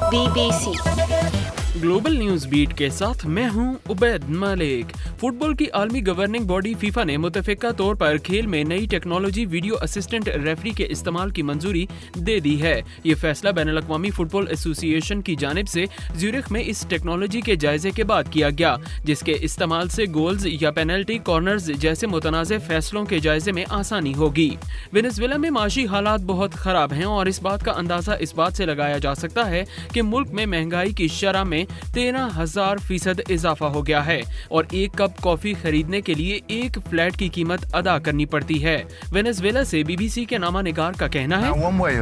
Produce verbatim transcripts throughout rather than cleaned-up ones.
Be B C global news beat کے ساتھ میں ہوں عبید ملک۔ فٹ بال کی عالمی گورننگ باڈی فیفا نے متفقہ طور پر کھیل میں نئی ٹیکنالوجی ویڈیو اسسٹنٹ ریفری کے استعمال کی منظوری دے دی ہے۔ یہ فیصلہ بین الاقوامی فٹ بال ایسوسی ایشن کی جانب سے زیورخ میں اس ٹیکنالوجی کے جائزے کے بعد کیا گیا، جس کے استعمال سے گولز یا پینلٹی کارنرز جیسے متنازع فیصلوں کے جائزے میں آسانی ہوگی۔ وینزویلا میں معاشی حالات بہت خراب ہیں اور اس بات کا اندازہ اس بات سے لگایا جا سکتا ہے کہ ملک میں مہنگائی کی شرح میں تیرہ ہزار فیصد اضافہ ہو گیا ہے اور ایک کپ کافی خریدنے کے لیے ایک فلیٹ کی قیمت ادا کرنی پڑتی ہے۔ وینزویلا سے بی بی سی کے نامہ نگار کا کہنا ہے،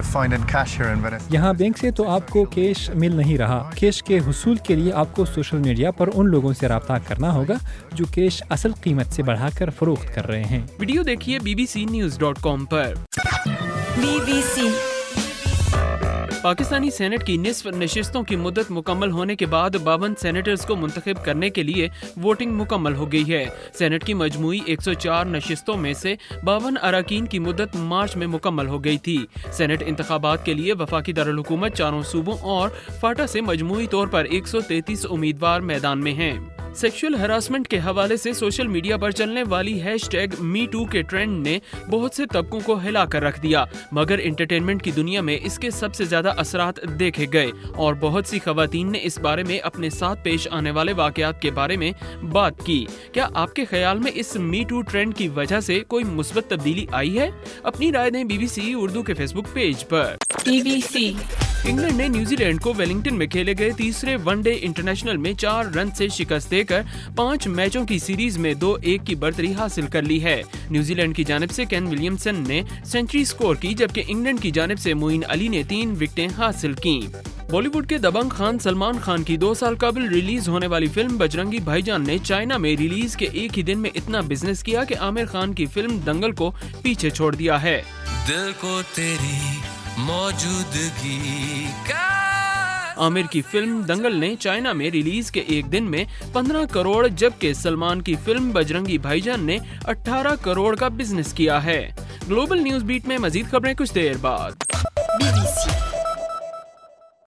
یہاں بینک سے تو آپ کو کیش مل نہیں رہا۔ کیش کے حصول کے لیے آپ کو سوشل میڈیا پر ان لوگوں سے رابطہ کرنا ہوگا جو کیش اصل قیمت سے بڑھا کر فروخت کر رہے ہیں۔ ویڈیو دیکھیے B B C news dot com پر۔ بی بی سی پاکستانی سینٹ کی نصف نشستوں کی مدت مکمل ہونے کے بعد باون سینیٹرز کو منتخب کرنے کے لیے ووٹنگ مکمل ہو گئی ہے۔ سینٹ کی مجموعی ایک سو چار نشستوں میں سے باون اراکین کی مدت مارچ میں مکمل ہو گئی تھی۔ سینٹ انتخابات کے لیے وفاقی دارالحکومت چاروں صوبوں اور فاٹا سے مجموعی طور پر ایک سو تینتیس امیدوار میدان میں ہیں۔ سیکشل ہراسمنٹ کے حوالے سے سوشل میڈیا پر چلنے والی ہیش ٹیگ می ٹو کے ٹرینڈ نے بہت سے طبقوں کو ہلا کر رکھ دیا، مگر انٹرٹینمنٹ کی دنیا میں اس کے سب سے زیادہ اثرات دیکھے گئے اور بہت سی خواتین نے اس بارے میں اپنے ساتھ پیش آنے والے واقعات کے بارے میں بات کی۔ کیا آپ کے خیال میں اس می ٹو ٹرینڈ کی وجہ سے کوئی مثبت تبدیلی آئی ہے؟ اپنی رائے دیں بی بی سی اردو کے فیس بک پیج پر۔ بی بی سی انگلینڈ نے نیوزی لینڈ کو ویلنگٹن میں کھیلے گئے تیسرے ون ڈے انٹرنیشنل میں چار رن سے شکست دے کر پانچ میچوں کی سیریز میں دو ایک کی برتری حاصل کر لی ہے۔ نیوزی لینڈ کی جانب سے کین ولیمسن نے سینچری سکور کی، جبکہ انگلینڈ کی جانب سے معین علی نے تین وکٹیں حاصل کیں۔ بالی ووڈ کے دبنگ خان سلمان خان کی دو سال قبل ریلیز ہونے والی فلم بجرنگی بھائی جان نے چائنا میں ریلیز کے ایک ہی دن میں اتنا بزنس کیا کہ عامر خان کی فلم دنگل کو پیچھے چھوڑ دیا ہے۔ دل کو تیری موجودگی کا عامر کی فلم دنگل نے چائنا میں ریلیز کے ایک دن میں پندرہ کروڑ جبکہ سلمان کی فلم بجرنگی بھائی جان نے اٹھارہ کروڑ کا بزنس کیا ہے۔ گلوبل نیوز بیٹ میں مزید خبریں کچھ دیر بعد۔ Be B C